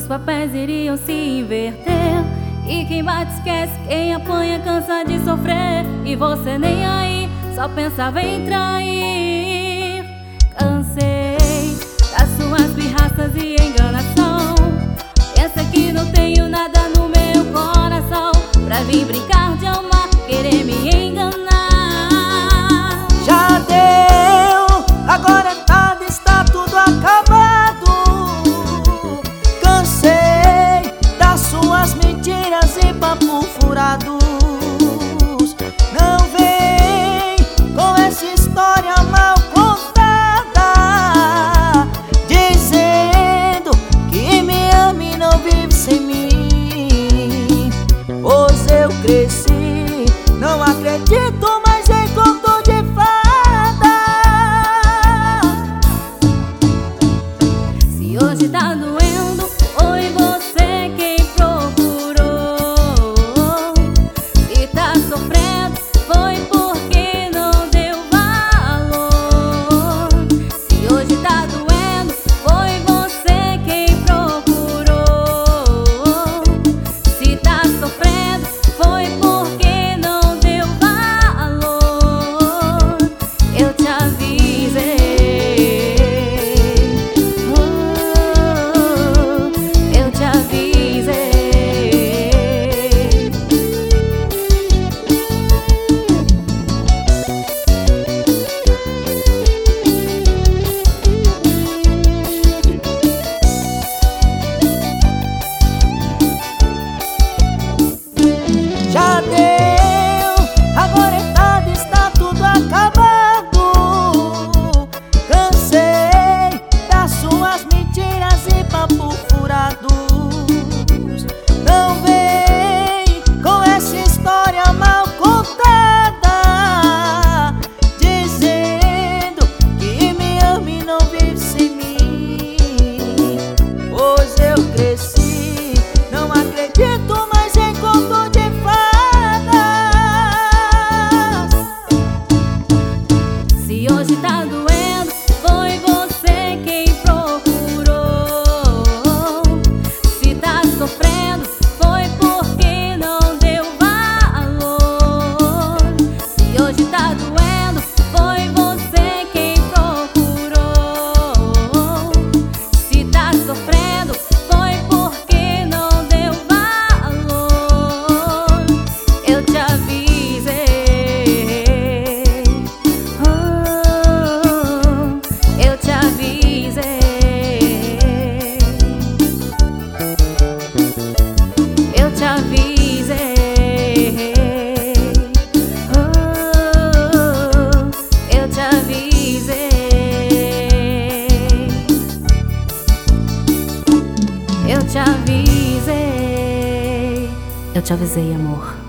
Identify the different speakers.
Speaker 1: papéis iriam se inverter, e quem bate esquece, quem apanha cansa de sofrer. E você nem aí, só pensava em trair. Cansei das suas pirraças e enganação. Pensa que não tenho nada no meu coração pra vir brincar de amar, querer me enganar.
Speaker 2: Já deu, agora é tarde, está tudo acabado. Cansei das suas mentiras e papo furados. Não vem com essa história mal contada, dizendo que me ama e não vive sem mim. Pois eu cresci, não acredito mais em conto de fada.
Speaker 1: Se hoje tá doendo, foi você quem procurou. Se tá sofrendo, foi porque não deu valor. Se hoje tá doendo, foi você quem procurou. Se tá sofrendo, foi porque não deu valor. Eu te avisei. Eu te avisei.
Speaker 2: Já deu, agora é tarde, está tudo acabado. Cansei das suas mentiras e papo furados. Não vem com essa história mal contada, dizendo que me ama e não vive sem mim. Pois eu cresci, não acredito mais em conto de fadas.
Speaker 1: Se hoje tá doendo, foi você quem procurou. Se tá sofrendo, foi porque não deu valor. Se hoje tá doendo, foi você quem procurou. Se tá sofrendo, foi porque não deu valor. Eu te avisei. Eu te avisei. Eu te avisei. Eu te avisei. Eu te avisei. Eu te avisei, amor.